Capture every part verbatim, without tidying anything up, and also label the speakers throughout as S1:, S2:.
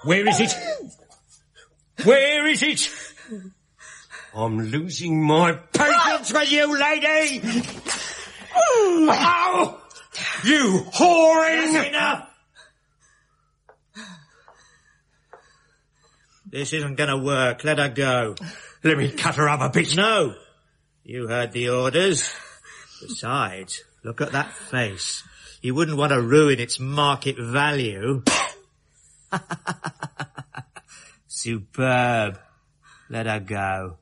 S1: Where is it? Where is it? I'm losing my patience with you, lady! Oh! You whoring! That's enough! This isn't going to work. Let her go. Let me cut her up a bit. No. You heard the orders. Besides, look at that face. You wouldn't want to ruin its market value. Superb. Let her go.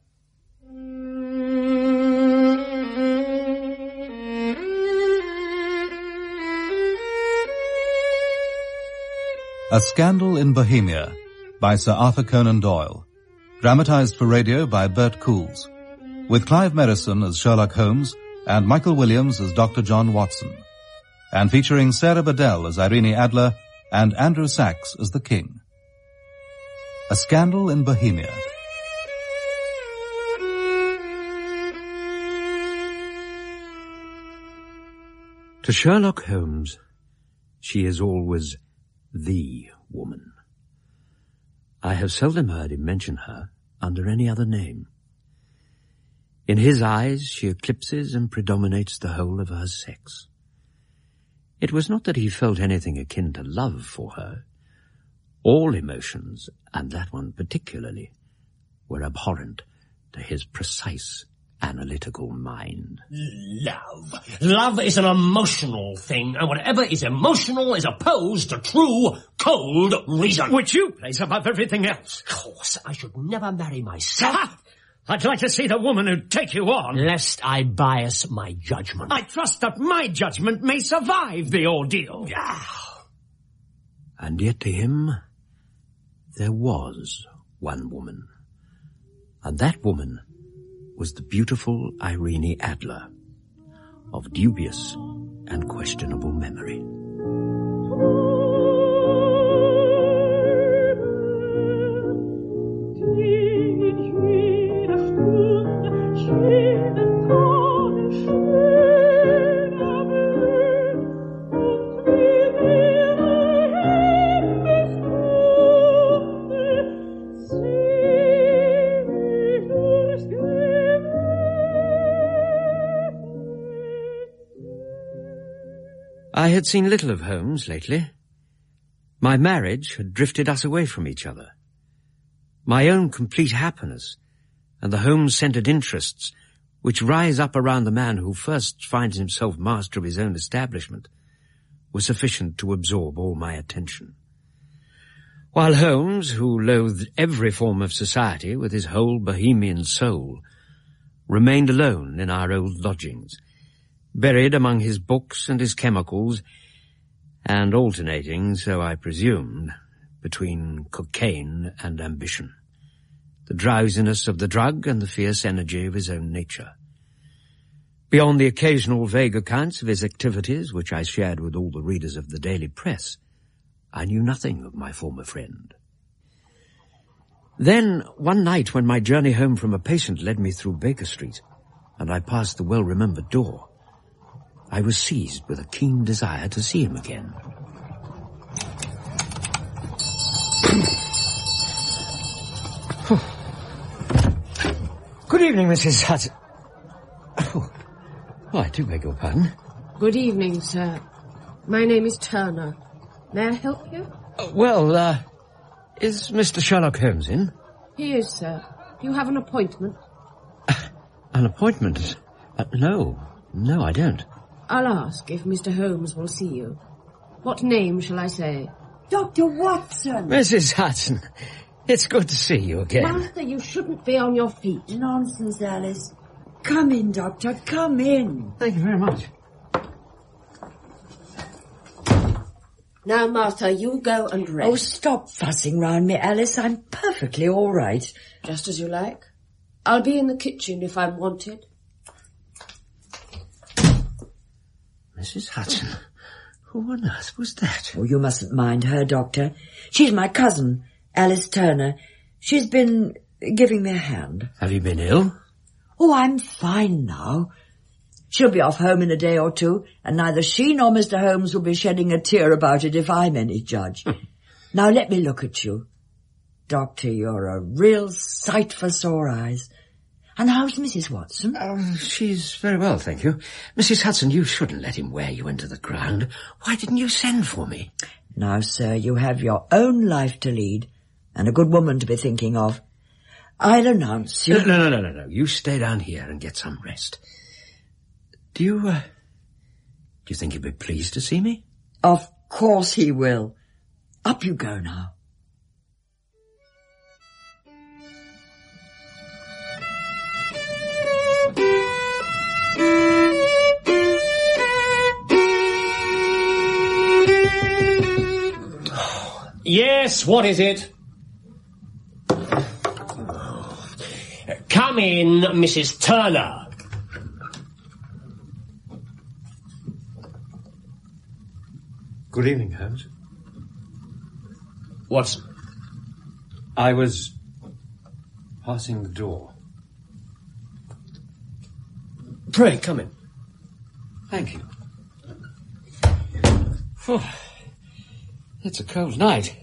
S2: A Scandal in Bohemia by Sir Arthur Conan Doyle. Dramatized for radio by Bert Coules. With Clive Merrison as Sherlock Holmes and Michael Williams as Doctor John Watson. And featuring Sarah Bedell as Irene Adler and Andrew Sachs as the King. A Scandal in Bohemia.
S3: To Sherlock Holmes, she is always the woman. I have seldom heard him mention her under any other name. In his eyes, she eclipses and predominates the whole of her sex. It was not that he felt anything akin to love for her. All emotions, and that one particularly, were abhorrent to his precise analytical mind.
S4: Love. Love is an emotional thing, and whatever is emotional is opposed to true, cold reason.
S1: Which you place above everything else.
S4: Of course, I should never marry myself.
S1: Ha! I'd like to see the woman who'd take you on.
S4: Lest I bias my judgment.
S1: I trust that my judgment may survive the ordeal.
S4: Yeah.
S3: And yet to him, there was one woman. And that woman was the beautiful Irene Adler, of dubious and questionable memory. I had seen little of Holmes lately. My marriage had drifted us away from each other. My own complete happiness and the Holmes-centered interests which rise up around the man who first finds himself master of his own establishment were sufficient to absorb all my attention. While Holmes, who loathed every form of society with his whole bohemian soul, remained alone in our old lodgings, buried among his books and his chemicals, and alternating, so I presumed, between cocaine and ambition, the drowsiness of the drug and the fierce energy of his own nature. Beyond the occasional vague accounts of his activities, which I shared with all the readers of the daily press, I knew nothing of my former friend. Then, one night when my journey home from a patient led me through Baker Street, and I passed the well-remembered door, I was seized with a keen desire to see him again.
S1: Good evening, Missus Hudson. Oh, oh, I do beg your pardon.
S5: Good evening, sir. My name is Turner. May I help you?
S1: Uh, well, uh, is Mister Sherlock Holmes in?
S5: He is, sir. Do you have an appointment?
S1: Uh, an appointment? Uh, no. No, I don't.
S5: I'll ask if Mister Holmes will see you. What name shall I say?
S6: Doctor Watson.
S1: Missus Hudson, it's good to see you again.
S5: Martha, you shouldn't be on your feet.
S6: Nonsense, Alice. Come in, Doctor, come in.
S1: Thank you very much.
S5: Now, Martha, you go and rest.
S6: Oh, stop fussing round me, Alice. I'm perfectly all right.
S5: Just as you like. I'll be in the kitchen if I'm wanted.
S1: Missus Hudson, who on earth was that?
S6: Oh, you mustn't mind her, Doctor. She's my cousin, Alice Turner. She's been giving me a hand.
S1: Have you been ill?
S6: Oh, I'm fine now. She'll be off home in a day or two, and neither she nor Mister Holmes will be shedding a tear about it if I'm any judge. Now let me look at you. Doctor, you're a real sight for sore eyes. And how's Missus Watson?
S3: Oh, she's very well, thank you. Missus Hudson, you shouldn't let him wear you into the ground. Why didn't you send for me?
S6: Now, sir, you have your own life to lead, and a good woman to be thinking of. I'll announce you...
S3: No, no, no, no, no, no. You stay down here and get some rest. Do you, uh... Do you think he'd be pleased to see me?
S6: Of course he will. Up you go now.
S4: Yes, what is it? Come in, Missus Turner.
S3: Good evening, Holmes.
S4: Watson.
S3: I was passing the door.
S4: Pray, come in.
S3: Thank you. Oh, it's a cold night.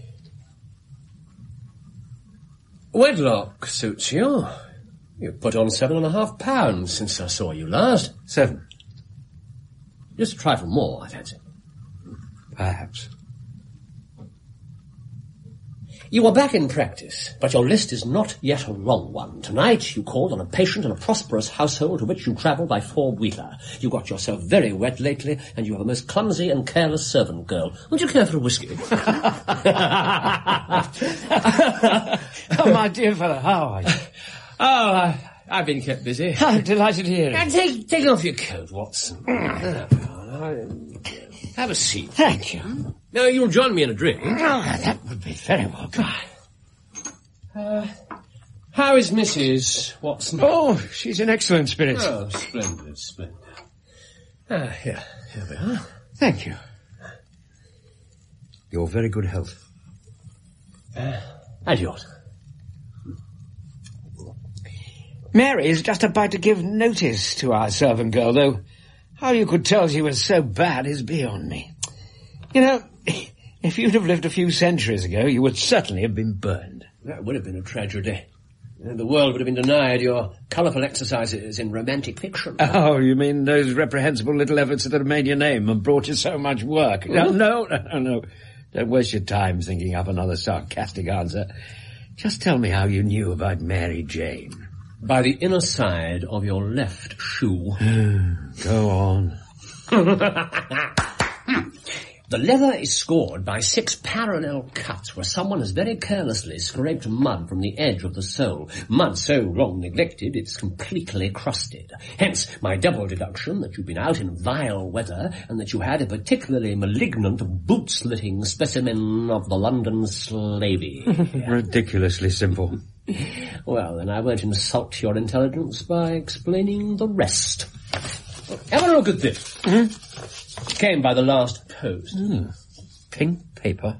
S4: Wedlock suits you. You've put on seven and a half pounds since I saw you last.
S3: Seven.
S4: Just a trifle more, I fancy.
S3: Perhaps.
S4: You are back in practice, but your list is not yet a wrong one. Tonight you called on a patient in a prosperous household to which you travel by four-wheeler. You got yourself very wet lately, and you have a most clumsy and careless servant girl. Would you care for a whiskey?
S3: Oh, my dear fellow, how are you?
S4: Oh, I, I've been kept busy.
S3: I'm delighted to hear it.
S4: Now, take, take off your coat, Watson. Have a seat.
S3: Thank you.
S4: Now, you'll join me in a drink.
S3: Oh, that would be very welcome.
S4: Uh, how is Missus Watson?
S3: Oh, she's in excellent spirits.
S4: Oh, splendid, splendid. Ah, here, here we are.
S3: Thank you. Your very good health.
S4: Uh, and yours.
S3: Mary is just about to give notice to our servant girl, though how you could tell she was so bad is beyond me. You know, if you'd have lived a few centuries ago, you would certainly have been burned.
S4: That would have been a tragedy. The world would have been denied your colourful exercises in romantic fiction.
S3: Oh, you mean those reprehensible little efforts that have made your name and brought you so much work? No, no, no, no. Don't waste your time thinking up another sarcastic answer. Just tell me how you knew about Mary Jane.
S4: By the inner side of your left shoe.
S3: Go on.
S4: The leather is scored by six parallel cuts where someone has very carelessly scraped mud from the edge of the sole. Mud so long neglected it's completely crusted. Hence my double deduction that you've been out in vile weather and that you had a particularly malignant boot-slitting specimen of the London slavey.
S3: Ridiculously simple.
S4: Well, then I won't insult your intelligence by explaining the rest. Have a look at this. Mm-hmm. Came by the last post.
S3: Mm. Pink paper.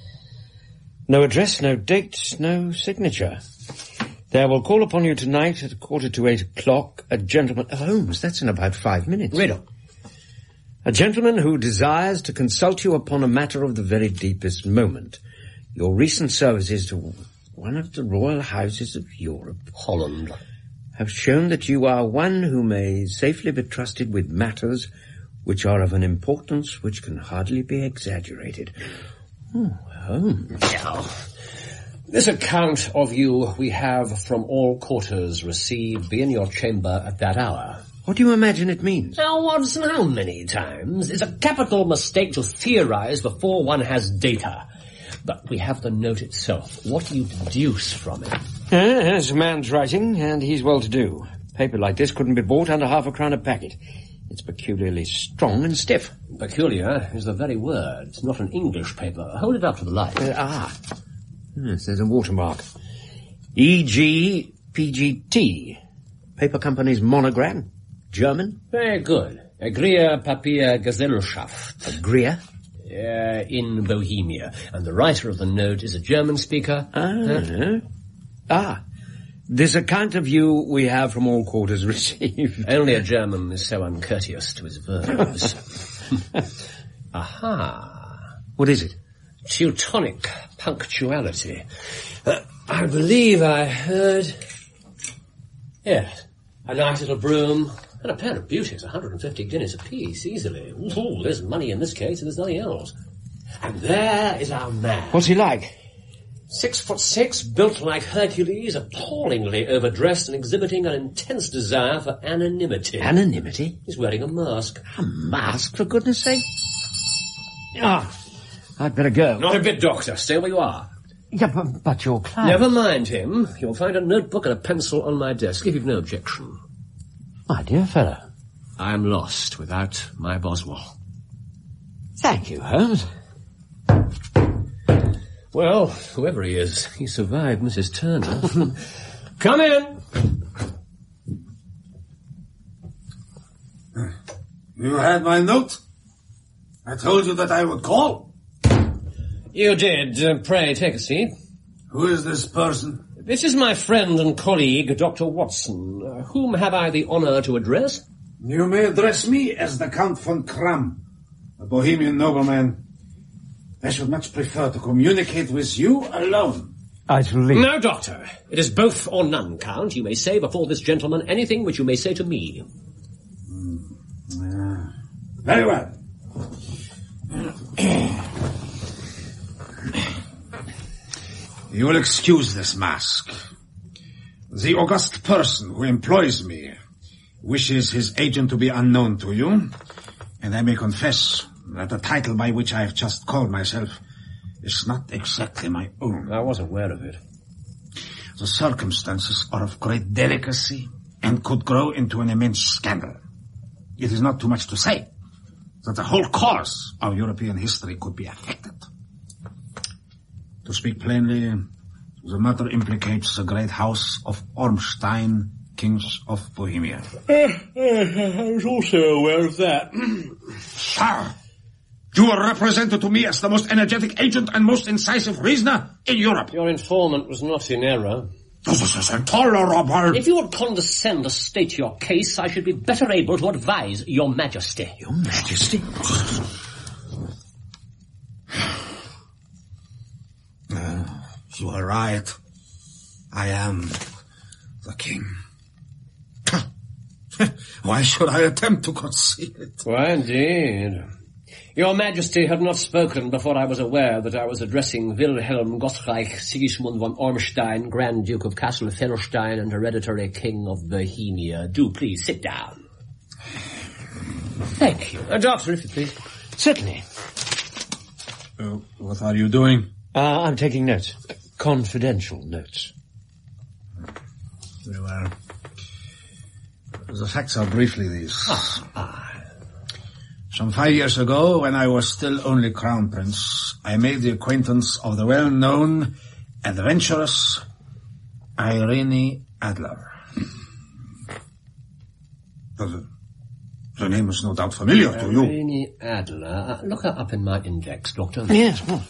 S3: No address, no date, no signature. There will call upon you tonight at a quarter to eight o'clock a gentleman... Oh, Holmes, that's in about five minutes.
S4: Read on.
S3: A gentleman who desires to consult you upon a matter of the very deepest moment. Your recent services to one of the royal houses of Europe,
S4: Holland,
S3: have shown that you are one who may safely be trusted with matters which are of an importance which can hardly be exaggerated. Oh, Holmes.
S4: Now, this account of you we have from all quarters received. Be in your chamber at that hour.
S3: What do you imagine it means?
S4: Now, Watson, how many times? It's a capital mistake to theorize before one has data. But we have the note itself. What do you deduce from it?
S3: Uh, it's a man's writing, and he's well-to-do. Paper like this couldn't be bought under half a crown a packet. It's peculiarly strong and stiff.
S4: Peculiar is the very word. It's not an English paper. Hold it up to the light.
S3: Uh, ah. Yes, there's a watermark. E G P G T. Paper company's monogram. German.
S4: Very good. Agria Papier Gesellschaft.
S3: Agria?
S4: Uh, in Bohemia. And the writer of the note is a German speaker.
S3: Ah. Huh? Ah. This account of you we have from all quarters received.
S4: Only a German is so uncourteous to his verbs. Aha.
S3: What is it?
S4: Teutonic punctuality. Uh, I believe I heard... Yes, a nice little broom and a pair of beauties, one hundred fifty guineas apiece, easily. Ooh, there's money in this case and there's nothing else. And there is our man.
S3: What's he like?
S4: Six foot six, built like Hercules, appallingly overdressed and exhibiting an intense desire for anonymity.
S3: Anonymity?
S4: He's wearing a mask.
S3: A mask, for goodness sake? Ah, I'd better go.
S4: Not a bit, Doctor. Stay where you are.
S3: Yeah, but, but your client...
S4: Never mind him. You'll find a notebook and a pencil on my desk, if you've no objection.
S3: My dear fellow.
S4: I am lost without my Boswell.
S3: Thank you, Holmes.
S4: Well, whoever he is, he survived Missus Turner. Come in!
S7: You had my note? I told you that I would call.
S4: You did. Uh, pray, take a seat.
S7: Who is this person?
S4: This is my friend and colleague, Doctor Watson. Uh, whom have I the honor to address?
S7: You may address me as the Count von Kram, a Bohemian nobleman. I should much prefer to communicate with you alone.
S3: I shall leave.
S4: No, Doctor. It is both or none, Count. You may say before this gentleman anything which you may say to me.
S7: Mm. Uh, very well. You will excuse this mask. The august person who employs me wishes his agent to be unknown to you, and I may confess that the title by which I have just called myself is not exactly my own.
S4: I was aware of it.
S7: The circumstances are of great delicacy and could grow into an immense scandal. It is not too much to say that the whole course of European history could be affected. To speak plainly, the matter implicates the great house of Ormstein, kings of Bohemia.
S8: Uh, uh, I was also aware of that.
S7: Sir, you are represented to me as the most energetic agent and most incisive reasoner in Europe.
S4: Your informant was not in error.
S7: This is intolerable.
S4: If you would condescend to state your case, I should be better able to advise your majesty.
S3: Your majesty?
S7: Uh, you are right. I am the king. Why should I attempt to conceal it?
S4: Why, indeed. Your Majesty had not spoken before I was aware that I was addressing Wilhelm Gottreich Sigismund von Ormstein, Grand Duke of Kassel-Fellerstein and hereditary King of Bohemia. Do please sit down. Thank you. Uh, doctor, if you please.
S3: Certainly.
S7: Uh, what are you doing?
S3: Uh, I'm taking notes. Confidential notes.
S7: Very well. The facts are briefly these.
S4: Ah, ah.
S7: Some five years ago, when I was still only Crown Prince, I made the acquaintance of the well-known, adventurous Irene Adler. The, the name is no doubt familiar to you.
S4: Irene Adler. Uh, look her up in my index, Doctor.
S3: Yes, well.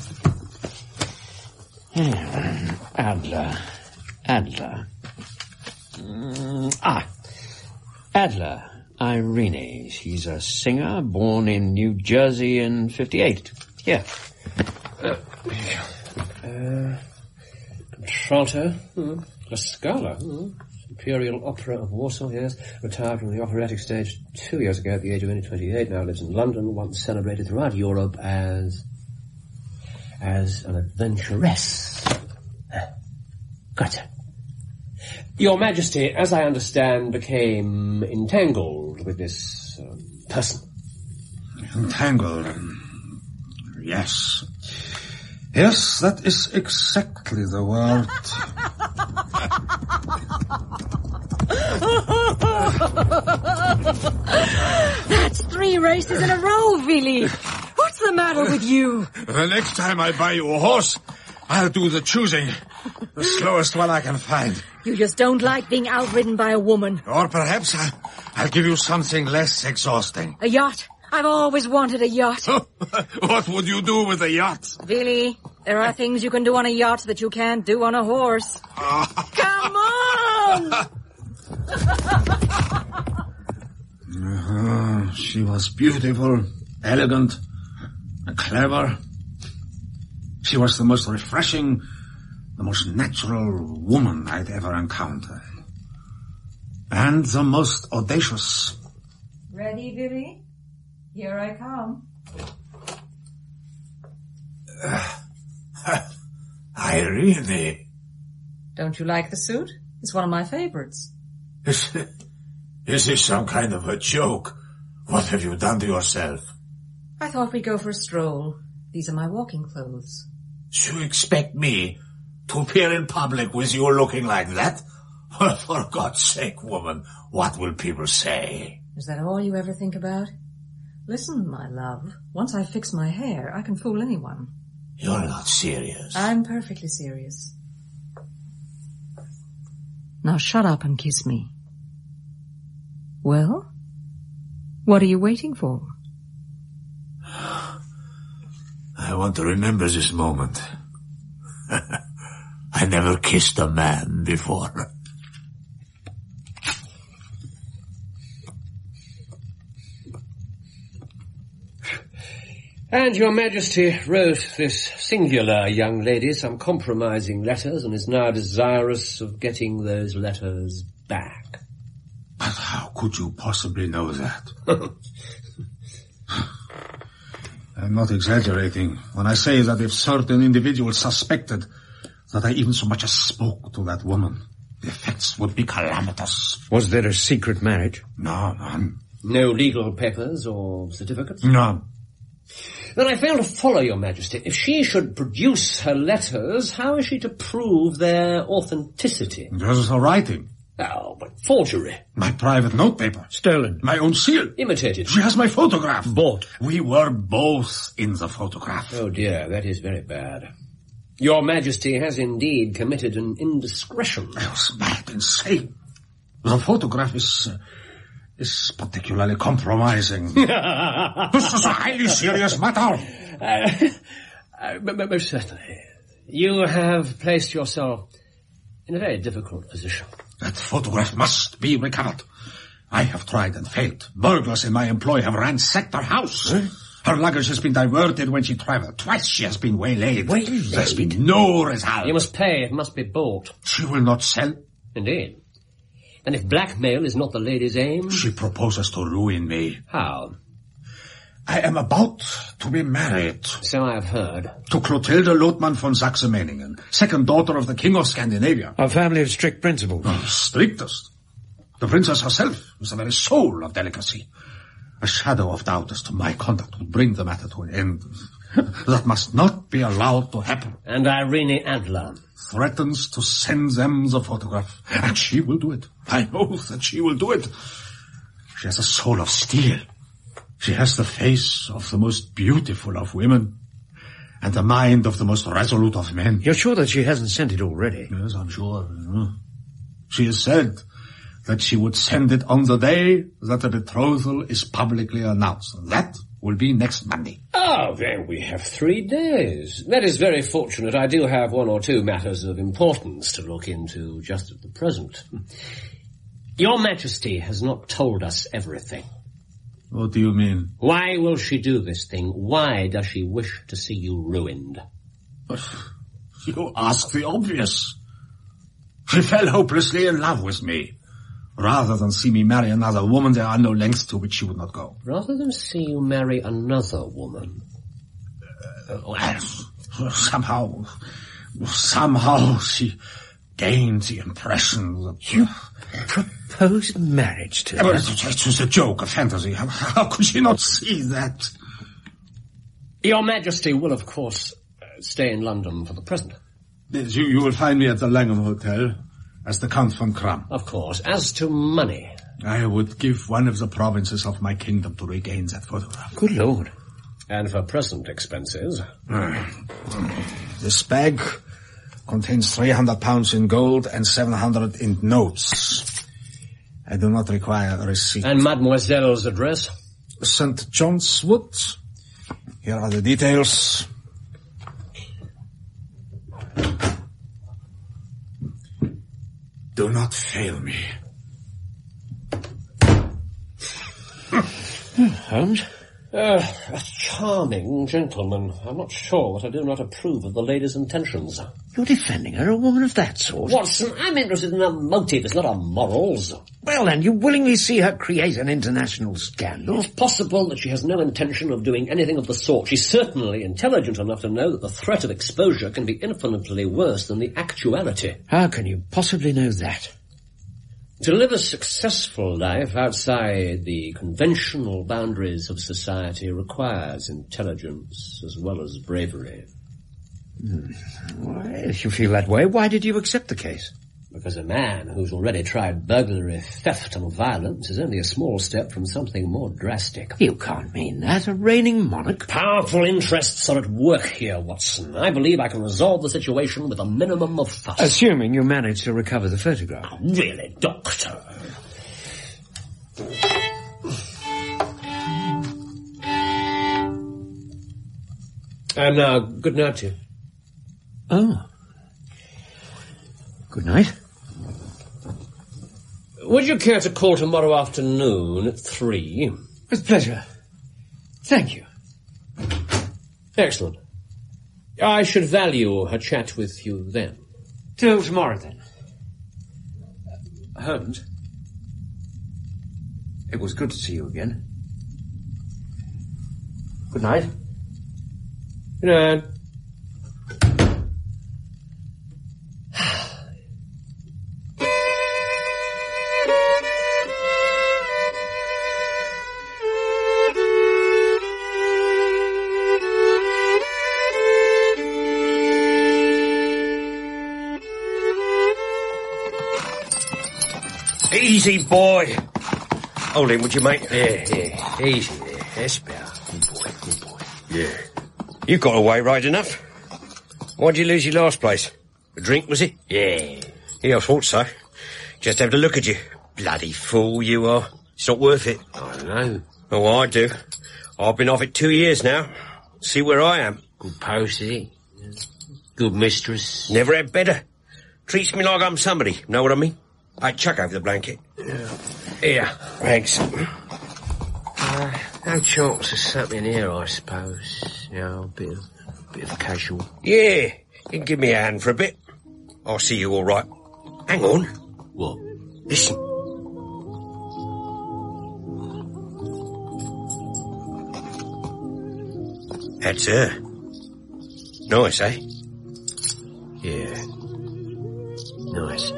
S3: Yeah. Adler. Adler. Mm, ah. Adler. Irene. She's a singer, born in New Jersey in fifty-eight. Here.
S4: Uh, uh, contralto. Hmm. La Scala. Hmm. Imperial Opera of Warsaw, yes. Retired from the operatic stage two years ago at the age of only twenty-eight. Now lives in London. Once celebrated throughout Europe as... as an adventuress. Uh, Good. Your Majesty, as I understand, became entangled with this um, person.
S7: Entangled? Yes. Yes, that is exactly the word.
S9: That's three races in a row, Willy. What's the matter with you?
S7: The next time I buy you a horse, I'll do the choosing. The slowest one I can find.
S9: You just don't like being outridden by a woman.
S7: Or perhaps I'll, I'll give you something less exhausting.
S9: A yacht. I've always wanted a yacht.
S7: What would you do with a yacht?
S9: Willy, there are things you can do on a yacht that you can't do on a horse. Come on!
S7: uh, she was beautiful, elegant, and clever. She was the most refreshing, the most natural woman I'd ever encountered. And the most audacious.
S10: Ready, Billy? Here I come.
S7: Uh, Irene.
S10: Don't you like the suit? It's one of my favorites.
S7: Is, is this some kind of a joke? What have you done to yourself?
S10: I thought we'd go for a stroll. These are my walking clothes.
S7: You expect me to appear in public with you looking like that? Well, for God's sake, woman, what will people say?
S10: Is that all you ever think about? Listen, my love, once I fix my hair, I can fool anyone.
S7: You're not serious.
S10: I'm perfectly serious. Now shut up and kiss me. Well? What are you waiting for?
S7: I want to remember this moment. I never kissed a man before.
S4: And Your Majesty wrote this singular young lady some compromising letters and is now desirous of getting those letters back.
S7: But how could you possibly know that? I'm not exaggerating when I say that if certain individuals suspected that I even so much as spoke to that woman, the effects would be calamitous.
S3: Was there a secret marriage?
S7: No, none.
S4: No legal papers or certificates?
S7: None.
S4: Then I fail to follow, Your Majesty. If she should produce her letters, how is she to prove their authenticity?
S7: There's a writing.
S4: Oh, but forgery.
S7: My private notepaper.
S3: Stolen.
S7: My own seal.
S4: Imitated.
S7: She has my photograph.
S3: Bought.
S7: We were both in the photograph.
S4: Oh dear, that is very bad. Your Majesty has indeed committed an indiscretion.
S7: I was mad, insane. The photograph is... Uh, is particularly compromising. This is a highly serious matter.
S4: Uh, uh, most certainly. You have placed yourself in a very difficult position.
S7: That photograph must be recovered. I have tried and failed. Burglars in my employ have ransacked her house. Huh? Her luggage has been diverted when she traveled. Twice she has been waylaid.
S4: Waylaid?
S7: There's been no result.
S4: You must pay. It must be bought.
S7: She will not sell.
S4: Indeed. And if blackmail is not the lady's aim...
S7: She proposes to ruin me.
S4: How?
S7: I am about to be married.
S4: So I have heard.
S7: To Clotilde Lotman von Saxe-Meiningen, second daughter of the King of Scandinavia.
S3: A family of strict principles.
S7: Oh, strictest. The princess herself is the very soul of delicacy. A shadow of doubt as to my conduct would bring the matter to an end. That must not be allowed to happen.
S4: And Irene Adler
S7: threatens to send them the photograph. And she will do it. I know that she will do it. She has a soul of steel. She has the face of the most beautiful of women and the mind of the most resolute of men.
S3: You're sure that she hasn't sent it already?
S7: Yes, I'm sure. She has said that she would send it on the day that the betrothal is publicly announced. That will be next Monday.
S4: Oh, then we have three days. That is very fortunate. I do have one or two matters of importance to look into just at the present. Your Majesty has not told us everything.
S7: What do you mean?
S4: Why will she do this thing? Why does she wish to see you ruined?
S7: But you ask the obvious. She fell hopelessly in love with me. Rather than see me marry another woman, there are no lengths to which she would not go.
S4: Rather than see you marry another woman?
S7: Uh, well, somehow, somehow she gained the impression that...
S3: You proposed marriage to her?
S7: It was a joke, a fantasy. How, how could she not see that?
S4: Your Majesty will, of course, stay in London for the present.
S7: You, you will find me at the Langham Hotel as the Count von Kram.
S4: Of course. As to money...
S7: I would give one of the provinces of my kingdom to regain that photograph.
S3: Good Lord.
S4: And for present expenses...
S7: This bag contains three hundred pounds in gold and seven hundred in notes. I do not require a receipt.
S4: And Mademoiselle's address?
S7: Saint John's Wood. Here are the details. Do not fail me.
S3: Holmes,
S4: Uh, a charming gentleman. I'm not sure that I do not approve of the lady's intentions.
S3: You're defending her, a woman of that sort?
S4: Watson, I'm interested in her motives, not her morals.
S3: Well, then, you willingly see her create an international scandal?
S4: It's possible that she has no intention of doing anything of the sort. She's certainly intelligent enough to know that the threat of exposure can be infinitely worse than the actuality.
S3: How can you possibly know that?
S4: To live a successful life outside the conventional boundaries of society requires intelligence as well as bravery.
S3: Hmm. Well, if you feel that way, why did you accept the case?
S4: Because a man who's already tried burglary, theft and violence is only a small step from something more drastic.
S3: You can't mean that. A reigning monarch.
S4: Powerful interests are at work here, Watson. I believe I can resolve the situation with a minimum of fuss.
S3: Assuming you manage to recover the photograph.
S4: Oh, really, Doctor? And now, good night to you.
S3: Oh. Good night.
S4: Would you care to call tomorrow afternoon at three?
S3: With pleasure. Thank you.
S4: Excellent. I should value a chat with you then.
S3: Till tomorrow, then. Uh, Holmes, it was good to see you again. Good night.
S4: Good night.
S11: Easy, boy. Hold him, would you, mate? There, there. Easy there. That's better. Good boy, good boy. Yeah. You got away right enough. Why'd you lose your last place? A drink, was it? Yeah. Yeah, I thought so. Just having a look at you. Bloody fool you are. It's not worth it.
S4: I don't know.
S11: Oh, I do. I've been off it two years now. See where I am.
S4: Good post, is it? Good mistress.
S11: Never had better. Treats me like I'm somebody. Know what I mean? I chuck over the blanket.
S4: Yeah.
S11: Here. Thanks.
S4: Uh, no chance of something here, I suppose. You know, a bit of, a bit of casual.
S11: Yeah. You can give me a hand for a bit. I'll see you all right. Hang on.
S4: What?
S11: Listen. That's her. Nice, eh?
S4: Yeah. Nice.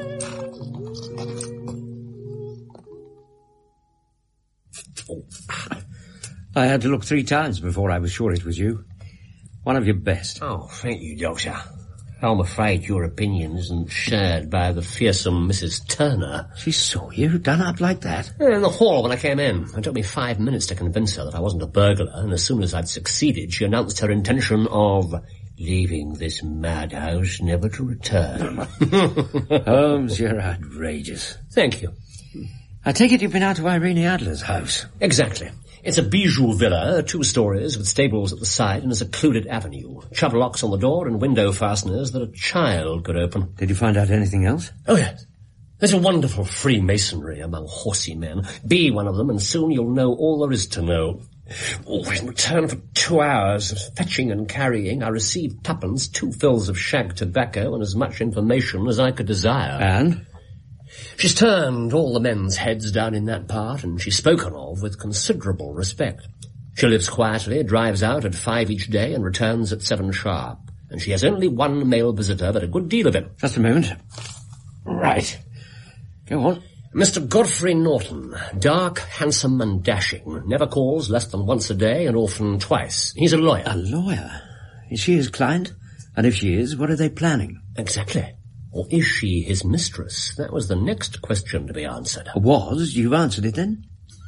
S3: I had to look three times before I was sure it was you. One of your best.
S4: Oh, thank you, Doctor. I'm afraid your opinion isn't shared by the fearsome Missus Turner.
S3: She saw you done up like that?
S4: In the hall when I came in. It took me five minutes to convince her that I wasn't a burglar, and as soon as I'd succeeded, she announced her intention of leaving this madhouse never to return.
S3: Holmes, you're outrageous.
S4: Thank you.
S3: I take it you've been out to Irene Adler's house.
S4: Exactly. It's a bijou villa, two stories with stables at the side and a secluded avenue. Chubb locks on the door and window fasteners that a child could open.
S3: Did you find out anything else?
S4: Oh, yes. There's a wonderful Freemasonry among horsey men. Be one of them and soon you'll know all there is to know. Oh, in return for two hours of fetching and carrying, I received tuppence, two fills of shag tobacco, and as much information as I could desire.
S3: And?
S4: She's turned all the men's heads down in that part, and she's spoken of with considerable respect. She lives quietly, drives out at five each day, and returns at seven sharp. And she has only one male visitor, but a good deal of him.
S3: Just a moment. Right. Go on.
S4: Mister Godfrey Norton, dark, handsome and dashing, never calls less than once a day and often twice. He's a lawyer.
S3: A lawyer? Is she his client? And if she is, what are they planning?
S4: Exactly. Or is she his mistress? That was the next question to be answered.
S3: Was? You've answered it then?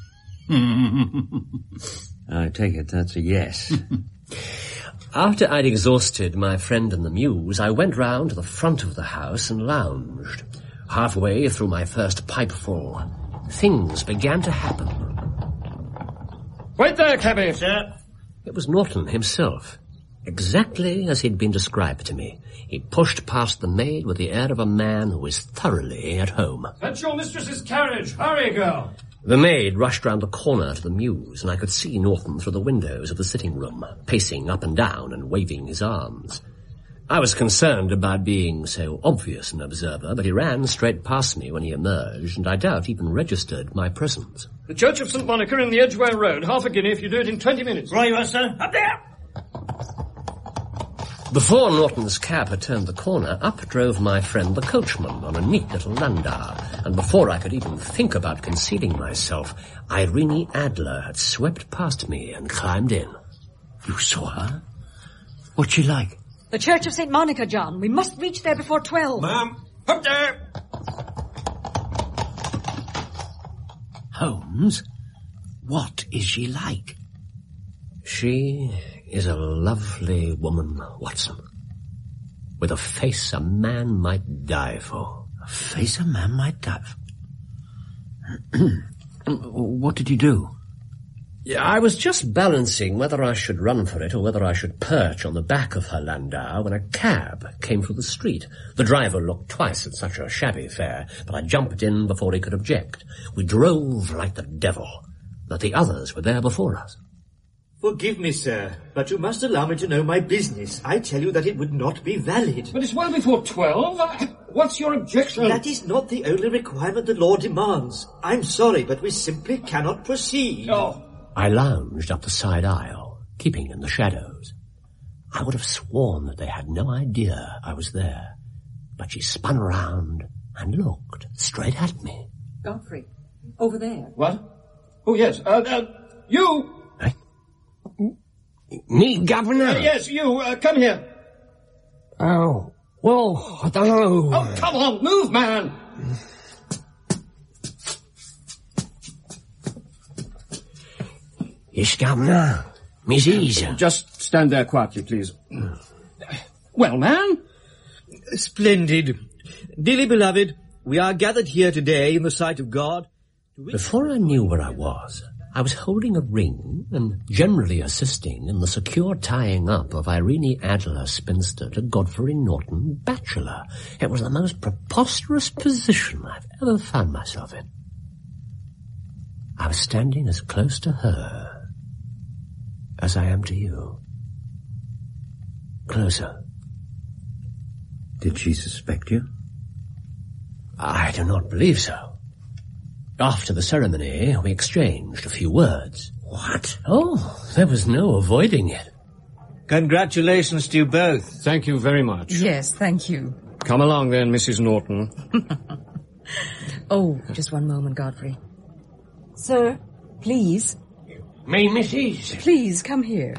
S3: I take it that's a yes.
S4: After I'd exhausted my friend and the muse, I went round to the front of the house and lounged. Halfway through my first pipeful, things began to happen.
S1: Wait there, cabby, sir.
S4: It was Norton himself, exactly as he'd been described to me. He pushed past the maid with the air of a man who is thoroughly at home.
S8: That's your mistress's carriage. Hurry, girl.
S4: The maid rushed round the corner to the mews, and I could see Norton through the windows of the sitting room, pacing up and down and waving his arms. I was concerned about being so obvious an observer, but he ran straight past me when he emerged, and I doubt even registered my presence.
S12: The Church of Saint Monica in the Edgware Road. Half a guinea if you do it in twenty minutes.
S1: Right you are, sir. Up there!
S4: Before Norton's cab had turned the corner, up drove my friend the coachman on a neat little landau, and before I could even think about concealing myself, Irene Adler had swept past me and climbed in.
S3: You saw her? What's she like?
S9: The Church of Saint Monica, John. We must reach there before twelve.
S11: Ma'am, up there!
S3: Holmes? What is she like?
S4: She is a lovely woman, Watson. With a face a man might die for.
S3: A face a man might die for? What did you do?
S4: Yeah, I was just balancing whether I should run for it or whether I should perch on the back of her landau when a cab came through the street. The driver looked twice at such a shabby fare, but I jumped in before he could object. We drove like the devil, but the others were there before us.
S1: Forgive me, sir, but you must allow me to know my business. I tell you that it would not be valid.
S12: But it's well before twelve. What's your objection?
S1: That is not the only requirement the law demands. I'm sorry, but we simply cannot proceed.
S12: Oh.
S4: I lounged up the side aisle, keeping in the shadows. I would have sworn that they had no idea I was there, but she spun around and looked straight at me.
S10: Godfrey, over there.
S12: What? Oh, yes. Uh, uh, you...
S11: Me, Governor?
S12: Uh, yes, you. Uh, come here.
S11: Oh, well, I don't know.
S12: Oh, come on, move, man.
S11: Yes, Governor. Miss Easer.
S12: Just stand there quietly, please. Well, man?
S1: Splendid. Dearly beloved, we are gathered here today in the sight of God.
S4: Before I knew where I was, I was holding a ring and generally assisting in the secure tying up of Irene Adler, spinster, to Godfrey Norton, bachelor. It was the most preposterous position I've ever found myself in. I was standing as close to her as I am to you. Closer.
S3: Did she suspect you?
S4: I do not believe so. After the ceremony, we exchanged a few words.
S3: What?
S4: Oh, there was no avoiding it.
S1: Congratulations to you both.
S12: Thank you very much.
S10: Yes, thank you.
S12: Come along then, Missus Norton.
S10: Oh, just one moment, Godfrey. Sir, please.
S11: Me, Missus
S10: Please, come here.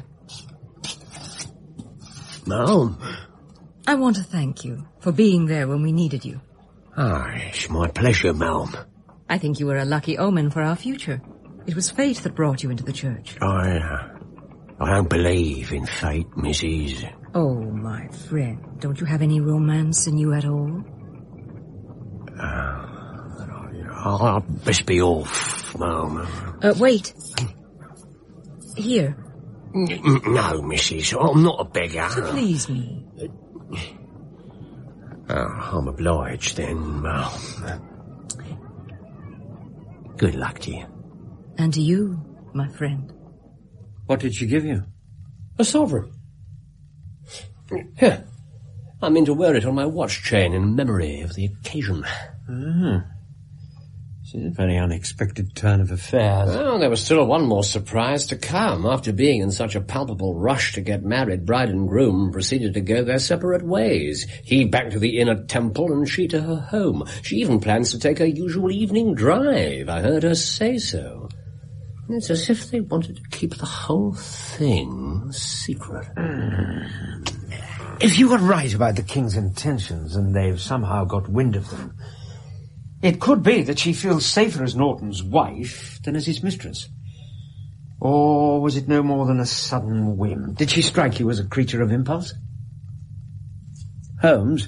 S4: Ma'am.
S10: I want to thank you for being there when we needed you.
S11: Ah, it's my pleasure, ma'am.
S10: I think you were a lucky omen for our future. It was fate that brought you into the church.
S11: I, uh, I don't believe in fate, Missus
S10: Oh, my friend, don't you have any romance in you at all?
S11: Uh, I'll best be off, ma'am.
S10: Uh, wait. Here.
S11: N- no, Missus I'm not a beggar.
S10: To please me.
S11: Oh, I'm obliged then, ma'am. Good luck to you.
S10: And to you, my friend.
S3: What did she give you?
S4: A sovereign. Here. I mean to wear it on my watch chain in memory of the occasion.
S3: Ah. This is a very unexpected turn of affairs.
S4: Well, there was still one more surprise to come. After being in such a palpable rush to get married, bride and groom proceeded to go their separate ways. He back to the inner temple and she to her home. She even plans to take her usual evening drive. I heard her say so. It's as if they wanted to keep the whole thing secret.
S13: If you were right about the king's intentions and they've somehow got wind of them, it could be that she feels safer as Norton's wife than as his mistress. Or was it no more than a sudden whim? Did she strike you as a creature of impulse?
S3: Holmes?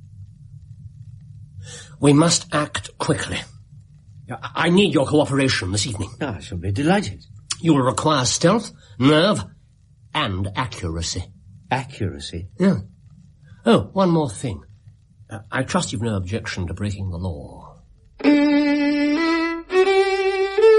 S4: We must act quickly. I need your cooperation this evening.
S3: I shall be delighted.
S4: You will require stealth, nerve, and accuracy.
S3: Accuracy?
S4: Yeah. Oh, one more thing. Uh, I trust you've no objection to breaking the law.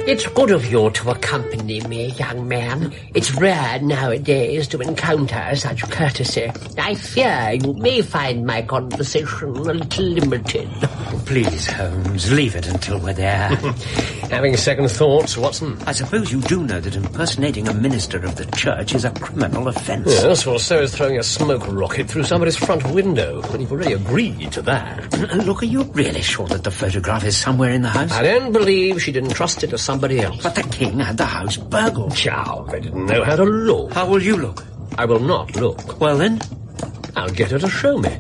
S4: It's good of you to accompany me, young man. It's rare nowadays to encounter such courtesy. I fear you may find my conversation a little limited.
S3: Please, Holmes, leave it until we're there.
S4: Having second thoughts, Watson?
S3: I suppose you do know that impersonating a minister of the church is a criminal offence.
S4: Yes, well, so is throwing a smoke rocket through somebody's front window. And you've already agreed to that.
S3: Look, are you really sure that the photograph is somewhere in the house?
S4: I don't believe she'd entrust it to somebody else.
S3: But the king had the house burgled.
S4: Chow, they didn't know how to look.
S3: How will you look?
S4: I will not look.
S3: Well, then?
S4: I'll get her to show me.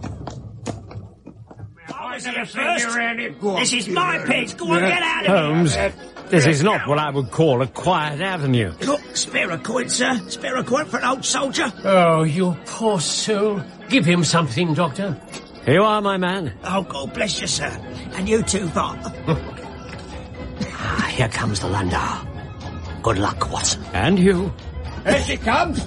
S1: This is my pit. Go on, get out of
S13: Holmes,
S1: here.
S13: this is not what I would call a quiet avenue.
S1: Look, spare a coin, sir. Spare a coin for an old soldier.
S4: Oh, you poor soul. Give him something, Doctor.
S13: Here you are, my man.
S1: Oh, God bless you, sir. And you too, Bob.
S4: Ah, here comes the landau. Good luck, Watson.
S13: And you.
S8: Here she comes.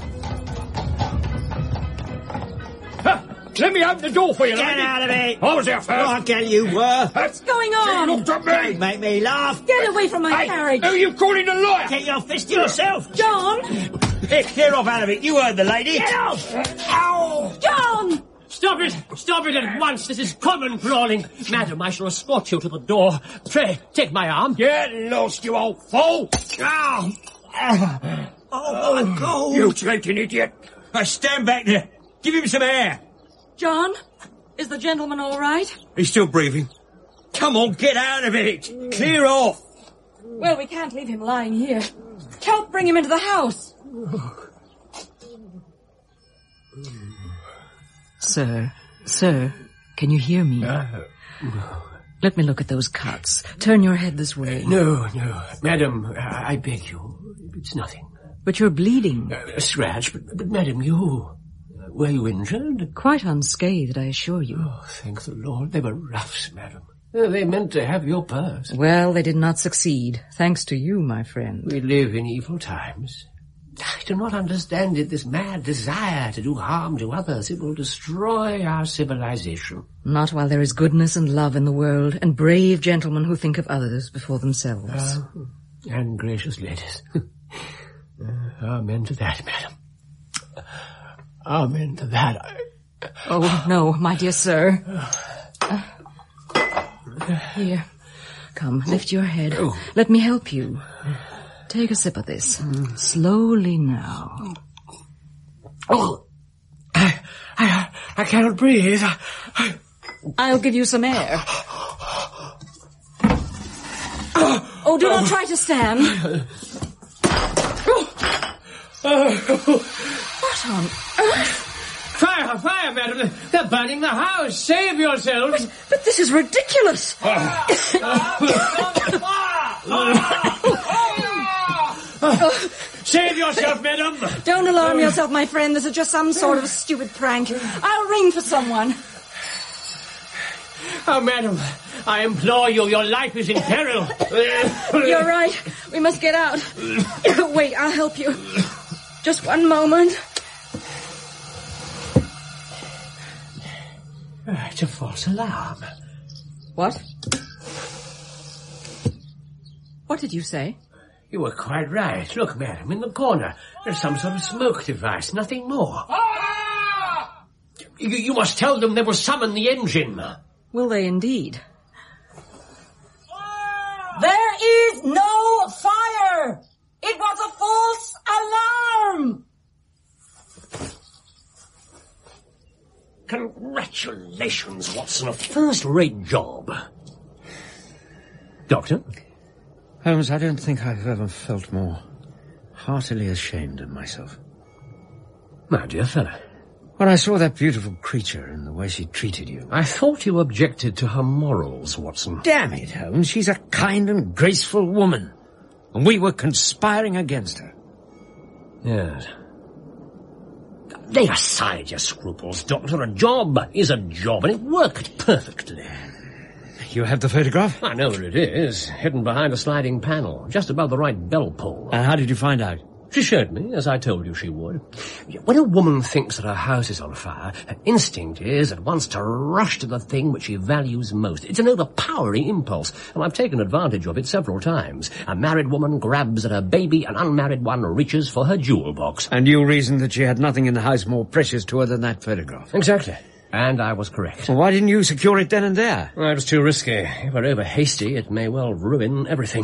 S8: Let me open the door for you,
S1: Get
S8: lady.
S1: out of it.
S8: I was there first.
S1: Oh, I tell you were.
S10: What's going on?
S8: She looked at me.
S1: Don't make me laugh.
S10: Get away from my
S8: Hey,
S10: carriage.
S8: who are you calling a lawyer?
S1: Get your fist to yourself.
S10: John!
S1: Here, clear off out of it. You heard the lady. Get off. Ow.
S10: John!
S4: Stop it! Stop it at once! This is common brawling. Madam, I shall escort you to the door. Pray, take my arm.
S8: Get lost, you old fool.
S1: Ow. Oh, my God.
S8: You drinking idiot.
S1: I stand back there. Give him some air.
S10: John? Is the gentleman all right?
S1: He's still breathing. Come on, get out of it. Clear off.
S10: Well, we can't leave him lying here. Help bring him into the house. Sir, sir, can you hear me?
S4: Uh,
S10: Let me look at those cuts. Turn your head this way.
S4: no, no. Madam, I, I beg you. It's nothing.
S10: But you're bleeding.
S4: Uh, a scratch, but, but madam, you... Were you injured?
S10: Quite unscathed, I assure you.
S4: Oh, thank the Lord. They were roughs, madam. Uh, they meant to have your purse.
S10: Well, they did not succeed, thanks to you, my friend.
S4: We live in evil times. I do not understand it, this mad desire to do harm to others. It will destroy our civilization.
S10: Not while there is goodness and love in the world, and brave gentlemen who think of others before themselves.
S4: Uh, and gracious ladies. uh, amen to that, madam. Amen to that. I...
S10: Oh, no, my dear sir. Uh, here. Come, lift your head.
S4: Oh.
S10: Let me help you. Take a sip of this. Slowly now.
S4: Oh, I, I, I cannot breathe. I, I...
S10: I'll give you some air. Oh, do not try to stand. What on earth?
S4: Fire, fire, madam. They're burning the house. Save yourselves.
S10: But, but this is ridiculous.
S4: Save yourself, madam.
S10: Don't alarm yourself, my friend. This is just some sort of stupid prank. I'll ring for someone.
S4: Oh, madam, I implore you, your life is in peril.
S10: You're right. We must get out. Wait, I'll help you. Just one moment.
S4: It's a false alarm.
S10: What? What did you say?
S4: You were quite right. Look, madam, in the corner. There's some sort of smoke device, nothing more. Ah! You, you must tell them they will summon the engine.
S10: Will they indeed?
S14: There is no fire! It was a false alarm!
S4: Congratulations, Watson. A first-rate job. Doctor?
S3: Holmes, I don't think I've ever felt more heartily ashamed of myself.
S4: My dear fellow.
S3: When I saw that beautiful creature and the way she treated you.
S4: I thought you objected to her morals, Watson.
S3: Damn it, Holmes. She's a kind and graceful woman. And we were conspiring against her.
S4: Yes. Lay aside your scruples, Doctor. A job is a job, and it worked perfectly.
S3: You have the photograph?
S4: I know where it is. Hidden behind a sliding panel, just above the right bell pull.
S3: And how did you find out?
S4: She showed me, as I told you she would. When a woman thinks that her house is on fire, her instinct is at once to rush to the thing which she values most. It's an overpowering impulse, and I've taken advantage of it several times. A married woman grabs at her baby, an unmarried one reaches for her jewel box.
S3: And you reasoned that she had nothing in the house more precious to her than that photograph.
S4: Exactly. And I was correct.
S3: Well, why didn't you secure it then and there?
S4: Well, it was too risky. If we're over hasty, it may well ruin everything.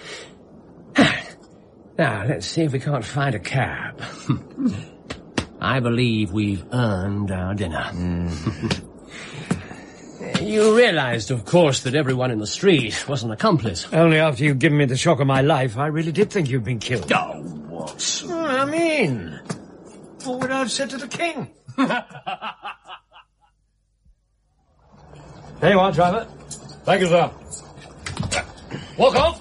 S4: Now, let's see if we can't find a cab. I believe we've earned our dinner. Mm. You realized, of course, that everyone in the street was an accomplice.
S3: Only after you'd given me the shock of my life, I really did think you'd been killed.
S4: Oh, what?
S3: Oh, I mean, what would I have said to the king? There you are, driver.
S4: Thank you, sir. Walk off!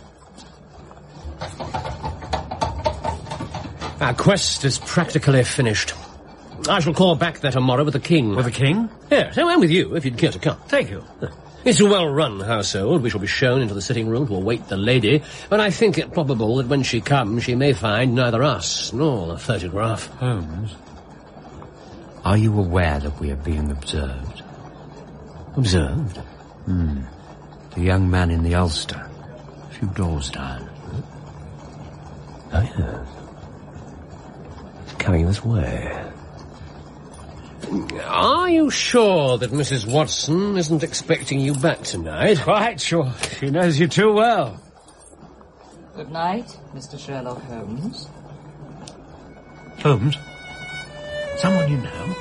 S4: Our quest is practically finished. I shall call back there tomorrow with the king.
S3: With the king?
S4: Yes, and with you, if you'd care to come.
S3: Thank you.
S4: It's a well-run household. We shall be shown into the sitting room to await the lady, but I think it probable that when she comes, she may find neither us nor the photograph.
S3: Holmes, are you aware that we are being observed?
S4: Observed?
S3: Hmm. The young man in the ulster, a few doors down.
S4: Oh, yes. It's coming this way. Are you sure that Missus Watson isn't expecting you back tonight?
S3: Quite sure. She knows you too well.
S10: Good night, Mister Sherlock Holmes.
S3: Holmes? Someone you know?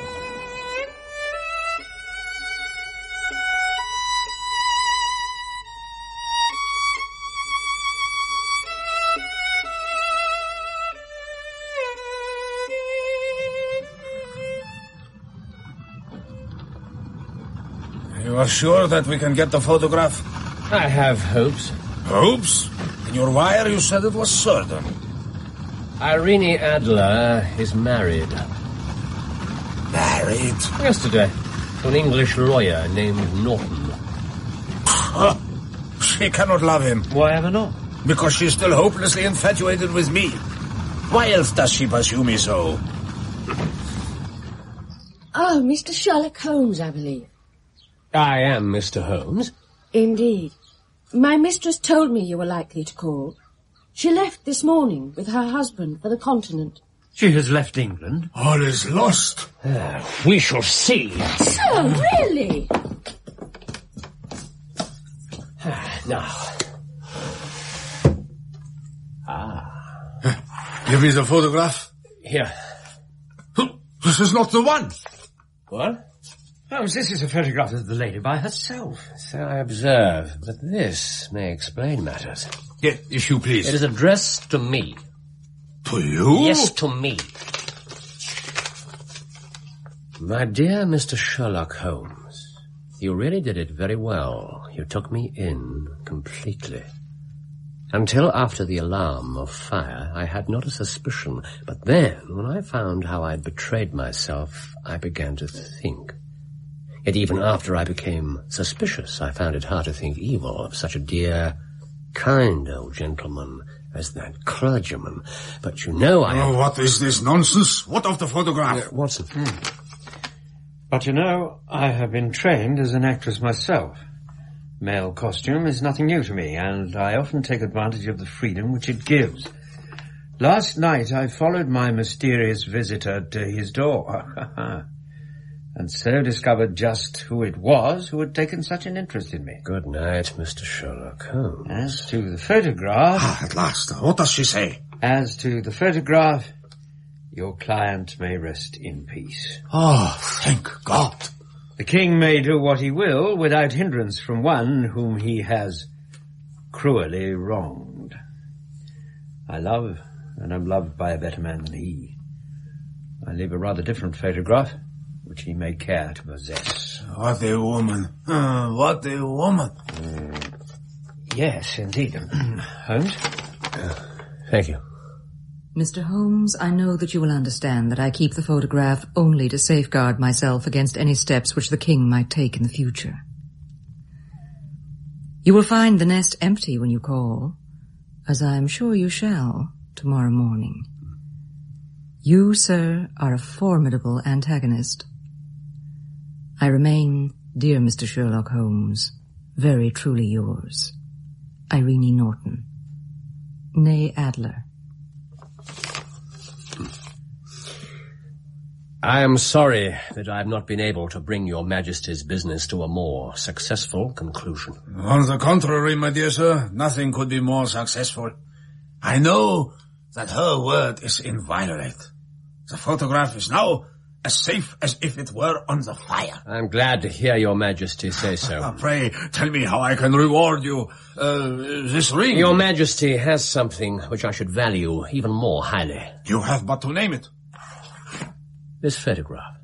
S7: You are sure that we can get the photograph?
S4: I have hopes.
S7: Hopes? In your wire you said it was certain.
S4: Irene Adler is married.
S7: Married?
S4: Yesterday, to an English lawyer named Norton.
S7: Huh. She cannot love him.
S3: Why ever not?
S7: Because she's still hopelessly infatuated with me. Why else does she pursue me so?
S5: Oh, Mister Sherlock Holmes, I believe.
S4: I am Mister Holmes.
S5: Indeed. My mistress told me you were likely to call. She left this morning with her husband for the continent.
S3: She has left England.
S7: All is lost.
S4: Uh, we shall see.
S5: Sir, really?
S4: Now. Ah.
S7: Give me the photograph.
S4: Here.
S7: This is not the one.
S4: What?
S3: Oh, this is a photograph of the lady by herself.
S4: So I observe, but this may explain matters.
S7: Yes, if you please.
S4: It is addressed to me.
S7: To you?
S4: Yes, to me. My dear Mister Sherlock Holmes, you really did it very well. You took me in completely. Until after the alarm of fire, I had not a suspicion. But then, when I found how I'd betrayed myself, I began to think. Yet even after I became suspicious, I found it hard to think evil of such a dear, kind old gentleman as that clergyman. But you know I...
S7: Oh, what is this nonsense? What of the photograph?
S4: Uh, Watson.
S3: Hmm. But you know, I have been trained as an actress myself. Male costume is nothing new to me, and I often take advantage of the freedom which it gives. Last night I followed my mysterious visitor to his door. And so discovered just who it was who had taken such an interest in me.
S4: Good night, Mister Sherlock Holmes.
S3: As to the photograph...
S7: Ah, at last. What does she say?
S3: As to the photograph, your client may rest in peace.
S7: Oh, thank God.
S3: The king may do what he will without hindrance from one whom he has cruelly wronged. I love and am loved by a better man than he. I leave a rather different photograph, which he may care to possess.
S7: What a woman. Uh, what a woman.
S3: Mm. Yes, indeed. Holmes?
S4: Uh, thank you.
S10: Mister Holmes, I know that you will understand that I keep the photograph only to safeguard myself against any steps which the king might take in the future. You will find the nest empty when you call, as I am sure you shall tomorrow morning. You, sir, are a formidable antagonist. I remain, dear Mister Sherlock Holmes, very truly yours, Irene Norton, née Adler.
S4: I am sorry that I have not been able to bring your Majesty's business to a more successful conclusion.
S7: On the contrary, my dear sir, nothing could be more successful. I know that her word is inviolate. The photograph is now as safe as if it were on the fire.
S4: I'm glad to hear your Majesty say so.
S7: Pray, tell me how I can reward you. Uh, this ring...
S4: Your Majesty has something which I should value even more highly.
S7: You have but to name it.
S4: This photograph.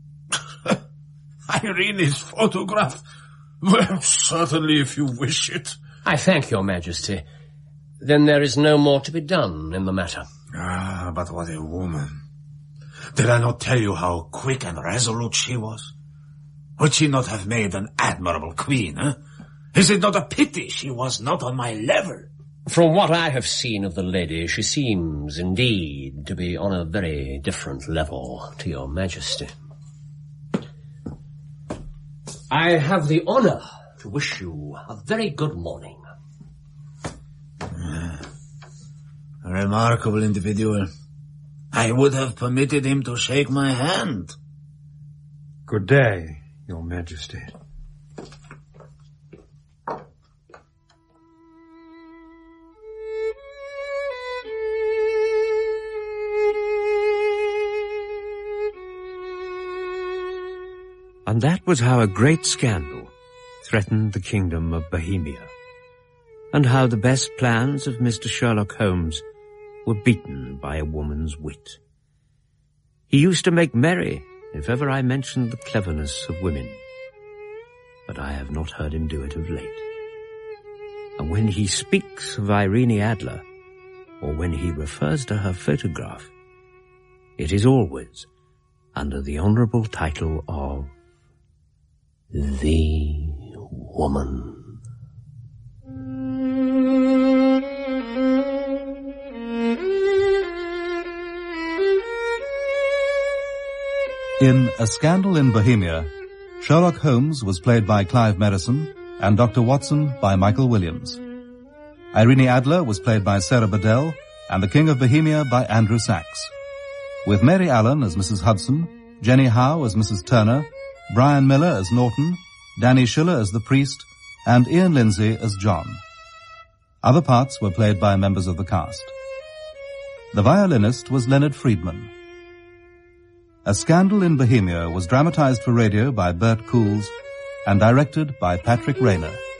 S7: Irene's photograph? Well, certainly if you wish it.
S4: I thank your Majesty. Then there is no more to be done in the matter.
S7: Ah, but what a woman. Did I not tell you how quick and resolute she was? Would she not have made an admirable queen, eh? Is it not a pity she was not on my level?
S4: From what I have seen of the lady, she seems indeed to be on a very different level to your Majesty. I have the honour to wish you a very good morning.
S7: Uh, a remarkable individual. I would have permitted him to shake my hand.
S3: Good day, your Majesty. And that was how a great scandal threatened the kingdom of Bohemia, and how the best plans of Mister Sherlock Holmes were beaten by a woman's wit. He used to make merry if ever I mentioned the cleverness of women, but I have not heard him do it of late. And when he speaks of Irene Adler, or when he refers to her photograph, it is always under the honourable title of The Woman.
S2: In A Scandal in Bohemia, Sherlock Holmes was played by Clive Merrison and Doctor Watson by Michael Williams. Irene Adler was played by Sarah Bedell and the King of Bohemia by Andrew Sachs, with Mary Allen as Missus Hudson, Jenny Howe as Missus Turner, Brian Miller as Norton, Danny Schiller as the priest, and Ian Lindsay as John. Other parts were played by members of the cast. The violinist was Leonard Friedman. A Scandal in Bohemia was dramatized for radio by Bert Coules and directed by Patrick Rayner.